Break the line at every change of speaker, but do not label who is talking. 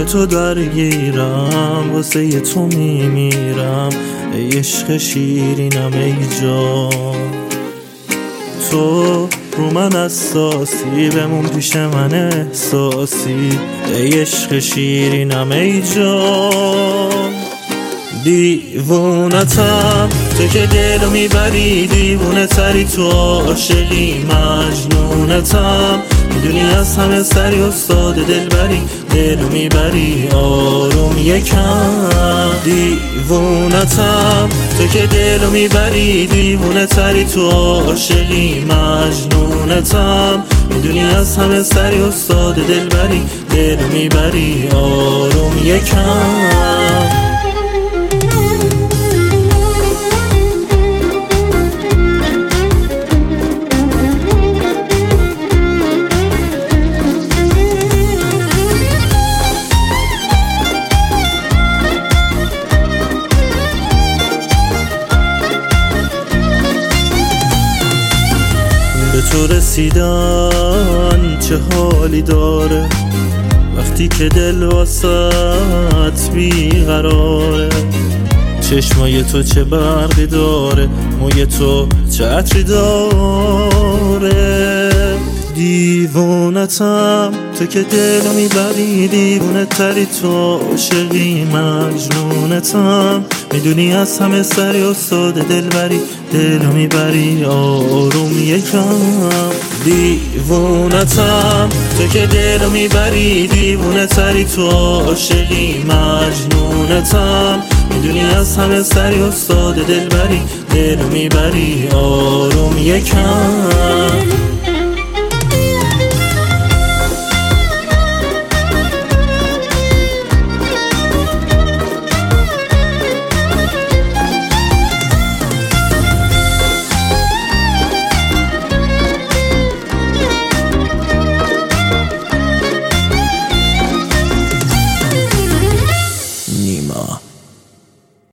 به تو درگیرم، واسه ی تو میمیرم، ای عشق شیرینم ای جان. تو رو من اساسی، بمون پیش من احساسی، ای عشق شیرینم ای جان. دیوونتم تو که دلو میبری، دیوونه تری تو عاشقی، مجنونتم میدونی از همه سری استاد دلبری، دلو میبری آروم یکم. دیوونتم تو که دلو میبری، دیوونه تری تو عاشقی، مجنونتم میدونی از همه سری استاد دلبری، دلو میبری آروم یکم. به تو رسیدن چه حالی داره، وقتی که دل واسط بیقراره. چشمای تو چه برقی داره، موی تو چه عطری داره. دیوونتم تو که دلو میبری، دیوونه تری تو عاشقی، مجنونتم میدونی از همه سری استاد دلبری، دلو میبری آروم یکم. دیوونتم تو که دلو میبری، دیوونه تری تو عاشقی، مجنونتم میدونی از همه سری استاد دلبری، دلو میبری آروم یکم.